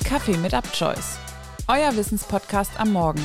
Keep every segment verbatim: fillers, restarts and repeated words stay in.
Kaffee mit UpChoice, euer Wissenspodcast am Morgen.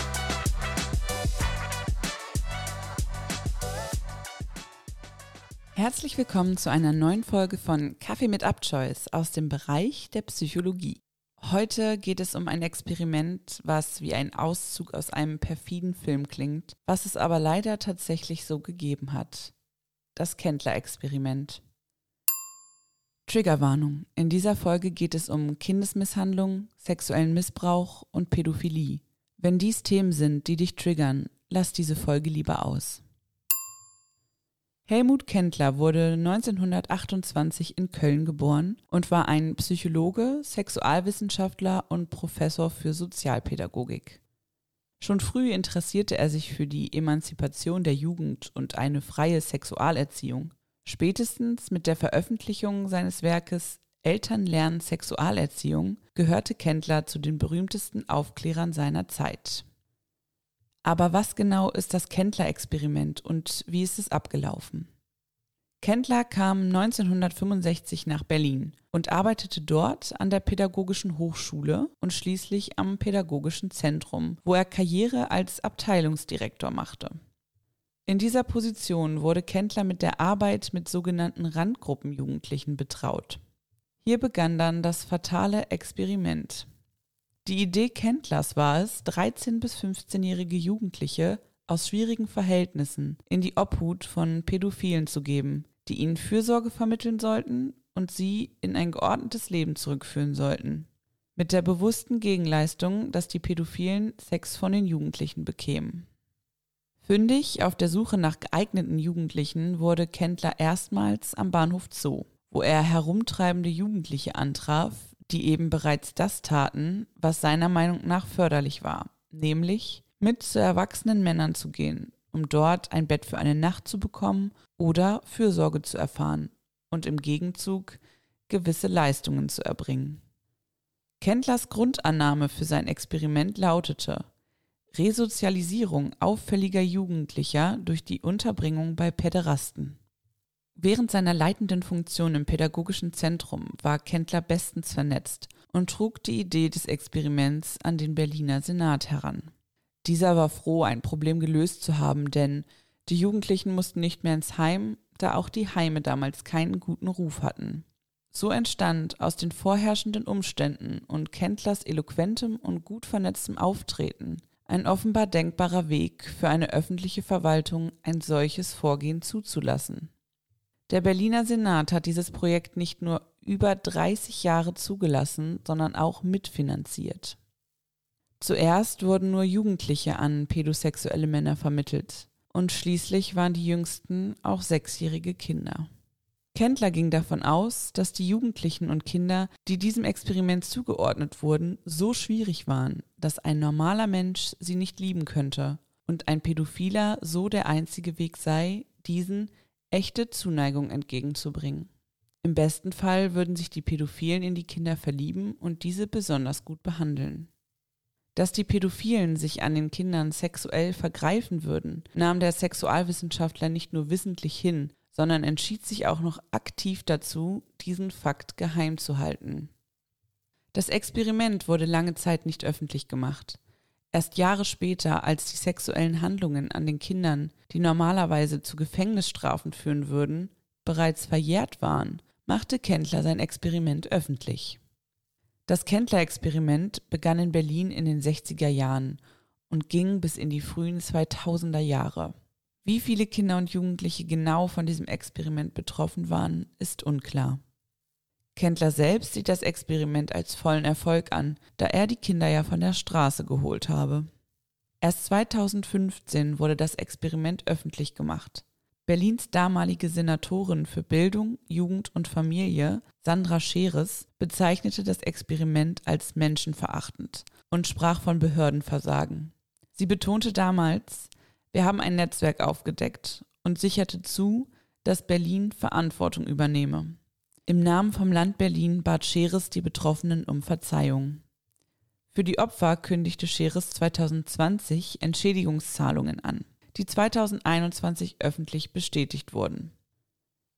Herzlich willkommen zu einer neuen Folge von Kaffee mit UpChoice aus dem Bereich der Psychologie. Heute geht es um ein Experiment, was wie ein Auszug aus einem perfiden Film klingt, was es aber leider tatsächlich so gegeben hat. Das Kendler-Experiment. Triggerwarnung. In dieser Folge geht es um Kindesmisshandlung, sexuellen Missbrauch und Pädophilie. Wenn dies Themen sind, die dich triggern, lass diese Folge lieber aus. Helmut Kendler wurde neunzehnhundertachtundzwanzig in Köln geboren und war ein Psychologe, Sexualwissenschaftler und Professor für Sozialpädagogik. Schon früh interessierte er sich für die Emanzipation der Jugend und eine freie Sexualerziehung. Spätestens mit der Veröffentlichung seines Werkes Eltern lernen Sexualerziehung gehörte Kendler zu den berühmtesten Aufklärern seiner Zeit. Aber was genau ist das Kendler-Experiment und wie ist es abgelaufen? Kendler kam neunzehnhundertfünfundsechzig nach Berlin und arbeitete dort an der Pädagogischen Hochschule und schließlich am Pädagogischen Zentrum, wo er Karriere als Abteilungsdirektor machte. In dieser Position wurde Kendler mit der Arbeit mit sogenannten Randgruppenjugendlichen betraut. Hier begann dann das fatale Experiment. Die Idee Kendlers war es, dreizehn- bis fünfzehnjährige Jugendliche aus schwierigen Verhältnissen in die Obhut von Pädophilen zu geben, die ihnen Fürsorge vermitteln sollten und sie in ein geordnetes Leben zurückführen sollten. Mit der bewussten Gegenleistung, dass die Pädophilen Sex von den Jugendlichen bekämen. Fündig auf der Suche nach geeigneten Jugendlichen wurde Kendler erstmals am Bahnhof Zoo, wo er herumtreibende Jugendliche antraf, die eben bereits das taten, was seiner Meinung nach förderlich war, nämlich mit zu erwachsenen Männern zu gehen, um dort ein Bett für eine Nacht zu bekommen oder Fürsorge zu erfahren und im Gegenzug gewisse Leistungen zu erbringen. Kendlers Grundannahme für sein Experiment lautete: Resozialisierung auffälliger Jugendlicher durch die Unterbringung bei Päderasten. Während seiner leitenden Funktion im Pädagogischen Zentrum war Kendler bestens vernetzt und trug die Idee des Experiments an den Berliner Senat heran. Dieser war froh, ein Problem gelöst zu haben, denn die Jugendlichen mussten nicht mehr ins Heim, da auch die Heime damals keinen guten Ruf hatten. So entstand aus den vorherrschenden Umständen und Kendlers eloquentem und gut vernetztem Auftreten ein offenbar denkbarer Weg für eine öffentliche Verwaltung, ein solches Vorgehen zuzulassen. Der Berliner Senat hat dieses Projekt nicht nur über dreißig Jahre zugelassen, sondern auch mitfinanziert. Zuerst wurden nur Jugendliche an pädosexuelle Männer vermittelt und schließlich waren die jüngsten auch sechsjährige Kinder. Kendler ging davon aus, dass die Jugendlichen und Kinder, die diesem Experiment zugeordnet wurden, so schwierig waren, dass ein normaler Mensch sie nicht lieben könnte und ein Pädophiler so der einzige Weg sei, diesen echte Zuneigung entgegenzubringen. Im besten Fall würden sich die Pädophilen in die Kinder verlieben und diese besonders gut behandeln. Dass die Pädophilen sich an den Kindern sexuell vergreifen würden, nahm der Sexualwissenschaftler nicht nur wissentlich hin, sondern entschied sich auch noch aktiv dazu, diesen Fakt geheim zu halten. Das Experiment wurde lange Zeit nicht öffentlich gemacht. Erst Jahre später, als die sexuellen Handlungen an den Kindern, die normalerweise zu Gefängnisstrafen führen würden, bereits verjährt waren, machte Kendler sein Experiment öffentlich. Das Kendler-Experiment begann in Berlin in den sechziger Jahren und ging bis in die frühen zweitausender Jahre. Wie viele Kinder und Jugendliche genau von diesem Experiment betroffen waren, ist unklar. Kendler selbst sieht das Experiment als vollen Erfolg an, da er die Kinder ja von der Straße geholt habe. Erst zweitausendfünfzehn wurde das Experiment öffentlich gemacht. Berlins damalige Senatorin für Bildung, Jugend und Familie, Sandra Scheres, bezeichnete das Experiment als menschenverachtend und sprach von Behördenversagen. Sie betonte damals: Wir haben ein Netzwerk aufgedeckt und sicherte zu, dass Berlin Verantwortung übernehme. Im Namen vom Land Berlin bat Scheres die Betroffenen um Verzeihung. Für die Opfer kündigte Scheres zweitausendzwanzig Entschädigungszahlungen an, die zweitausendeinundzwanzig öffentlich bestätigt wurden.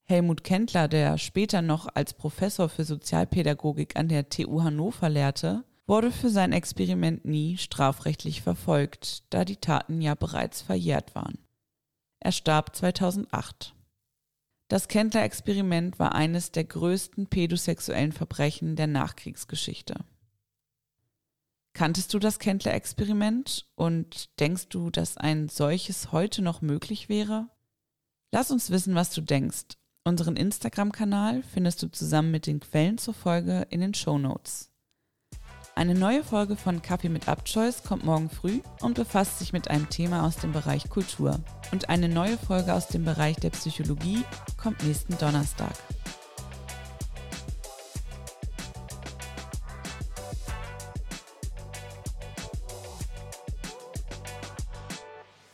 Helmut Kendler, der später noch als Professor für Sozialpädagogik an der T U Hannover lehrte, wurde für sein Experiment nie strafrechtlich verfolgt, da die Taten ja bereits verjährt waren. Er starb zweitausendacht. Das Kendler-Experiment war eines der größten pädosexuellen Verbrechen der Nachkriegsgeschichte. Kanntest du das Kendler-Experiment und denkst du, dass ein solches heute noch möglich wäre? Lass uns wissen, was du denkst. Unseren Instagram-Kanal findest du zusammen mit den Quellen zur Folge in den Shownotes. Eine neue Folge von Kaffee mit Abchoice kommt morgen früh und befasst sich mit einem Thema aus dem Bereich Kultur. Und eine neue Folge aus dem Bereich der Psychologie kommt nächsten Donnerstag.